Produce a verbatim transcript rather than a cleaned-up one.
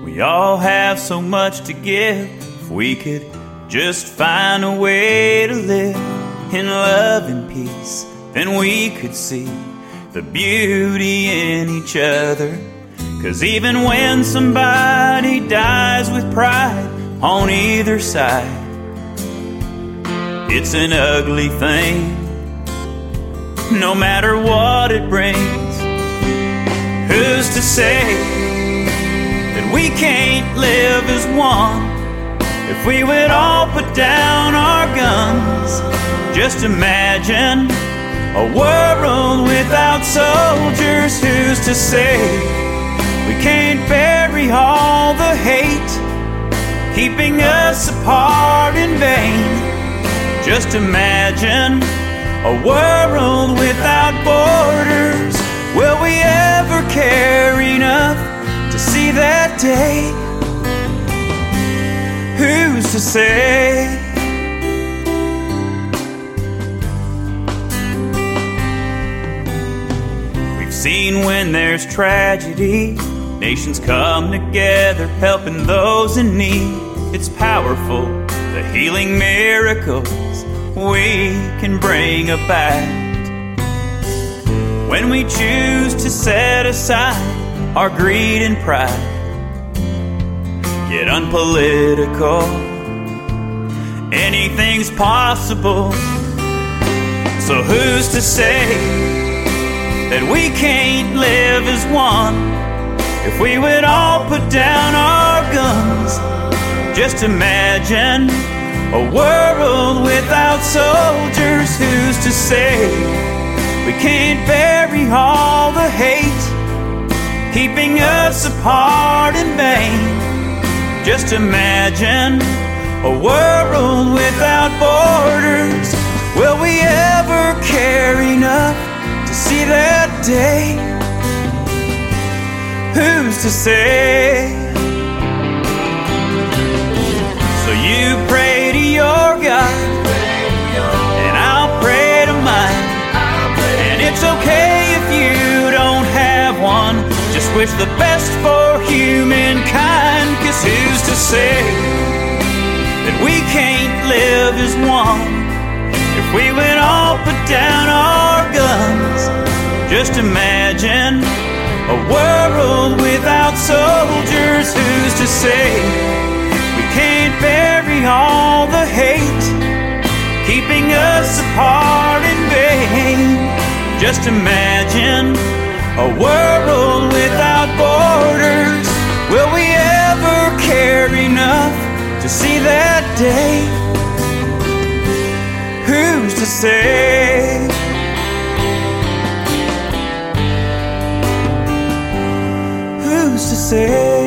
We all have so much to give. If we could just find a way to live in love and peace, then we could see the beauty in each other. 'Cause even when somebody dies with pride on either side, it's an ugly thing, no matter what it brings. Who's to say that we can't live as one if we would all put down our guns? Just imagine a world without soldiers. Who's to say we can't bury all the hate keeping us apart in vain? Just imagine a world without borders. Will we ever care enough to see that day? Who's to say? We've seen when there's tragedy, nations come together helping those in need. It's powerful, the healing miracles we can bring about when we choose to set aside our greed and pride, get unpolitical. Anything's possible. So who's to say that we can't live as one if we would all put down our guns? Just imagine a world without soldiers. Who's to say we can't bury all the hate keeping us apart in vain? Just imagine a world without borders. Will we ever care enough to see that day? Who's to say? So you pray to your God, and I'll pray to mine. And it's okay if you don't have one. Just wish the best for humankind. 'Cause who's to say that we can't live as one if we would all put down our guns? Just imagine a world without soldiers. Who's to say we can't bury all the hate keeping us apart in vain? Just imagine a world without borders. Will we ever care enough to see that day? Who's to say? Who's to say?